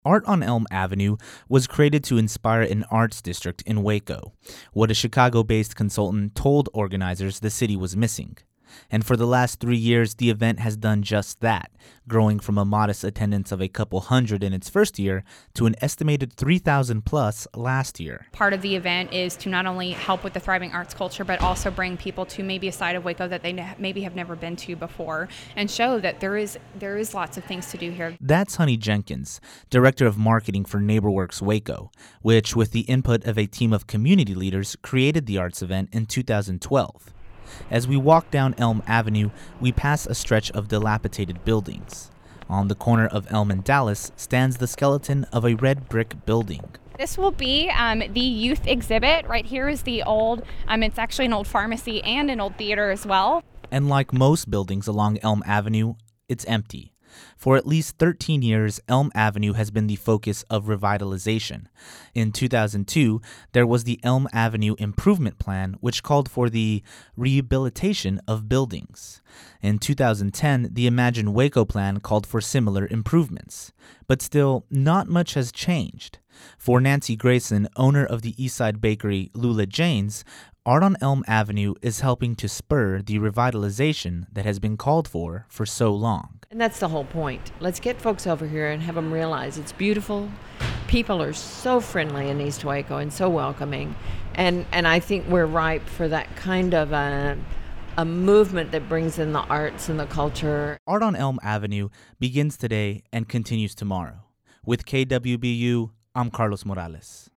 Art on Elm Avenue was created to inspire an arts district in Waco, what a Chicago-based consultant told organizers the city was missing. And for the last 3 years, the event has done just that, growing from a modest attendance of a couple hundred in its first year to an estimated 3,000 plus last year. Part of the event is to not only help with the thriving arts culture, but also bring people to maybe a side of Waco that they maybe have never been to before and show that there is lots of things to do here. That's Honey Jenkins, Director of Marketing for NeighborWorks Waco, which, with the input of a team of community leaders, created the arts event in 2012. As we walk down Elm Avenue, we pass a stretch of dilapidated buildings. On the corner of Elm and Dallas stands the skeleton of a red brick building. This will be the youth exhibit. Right here is the old, it's actually an old pharmacy and an old theater as well. And like most buildings along Elm Avenue, it's empty. For at least 13 years, Elm Avenue has been the focus of revitalization. In 2002, there was the Elm Avenue Improvement Plan, which called for the rehabilitation of buildings. In 2010, the Imagine Waco Plan called for similar improvements. But still, not much has changed. For Nancy Grayson, owner of the Eastside Bakery Lula Jane's, Art on Elm Avenue is helping to spur the revitalization that has been called for so long. And that's the whole point. Let's get folks over here and have them realize it's beautiful. People are so friendly in East Waco and so welcoming. And I think we're ripe for that kind of a movement that brings in the arts and the culture. Art on Elm Avenue begins today and continues tomorrow. With KWBU, I'm Carlos Morales.